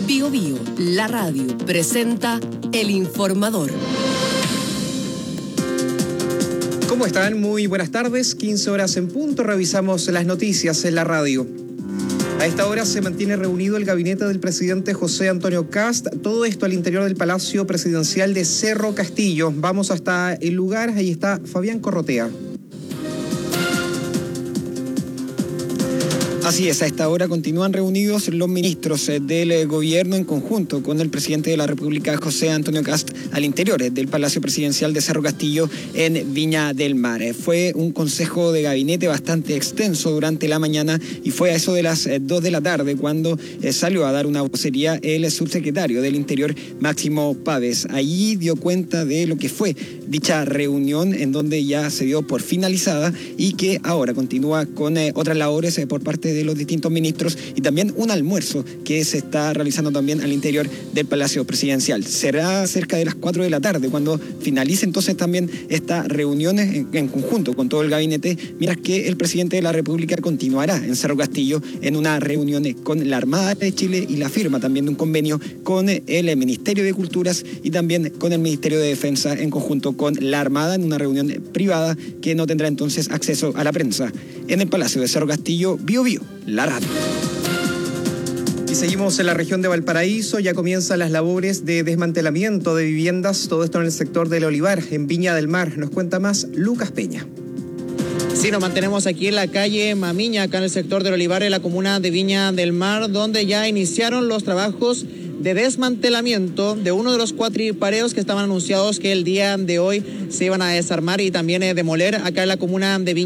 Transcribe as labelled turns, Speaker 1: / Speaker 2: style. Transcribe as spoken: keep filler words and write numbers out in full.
Speaker 1: Bio Bio, la radio, presenta El Informador.
Speaker 2: ¿Cómo están? Muy buenas tardes, quince horas en punto, revisamos las noticias en la radio. A esta hora se mantiene reunido el gabinete del presidente José Antonio Kast, todo esto al interior del Palacio Presidencial de Cerro Castillo. Vamos hasta el lugar, ahí está Fabián Corrotea.
Speaker 3: Así es, a esta hora continúan reunidos los ministros del gobierno en conjunto con el presidente de la República, José Antonio Kast, al interior del Palacio Presidencial de Cerro Castillo en Viña del Mar. Fue un consejo de gabinete bastante extenso durante la mañana y fue a eso de las dos de la tarde cuando salió a dar una vocería el subsecretario del Interior, Máximo Pávez. Allí dio cuenta de lo que fue dicha reunión, en donde ya se dio por finalizada y que ahora continúa con eh, otras labores eh, por parte de los distintos ministros y también un almuerzo que se está realizando también al interior del Palacio Presidencial. Será cerca de las cuatro de la tarde cuando finalice entonces también estas reuniones en, en conjunto con todo el gabinete, mientras que el presidente de la República continuará en Cerro Castillo en una reunión con la Armada de Chile y la firma también de un convenio con el Ministerio de Culturas y también con el Ministerio de Defensa en conjunto con la Armada en una reunión privada que no tendrá entonces acceso a la prensa. En el Palacio de Cerro Castillo, Bio Bio, la radio.
Speaker 2: Y seguimos en la región de Valparaíso, ya comienzan las labores de desmantelamiento de viviendas, todo esto en el sector del Olivar, en Viña del Mar. Nos cuenta más Lucas Peña.
Speaker 4: Sí, nos mantenemos aquí en la calle Mamiña, acá en el sector del Olivar, en la comuna de Viña del Mar, donde ya iniciaron los trabajos de desmantelamiento de uno de los cuatripareos que estaban anunciados que el día de hoy se iban a desarmar y también eh, demoler acá en la comuna de Viña.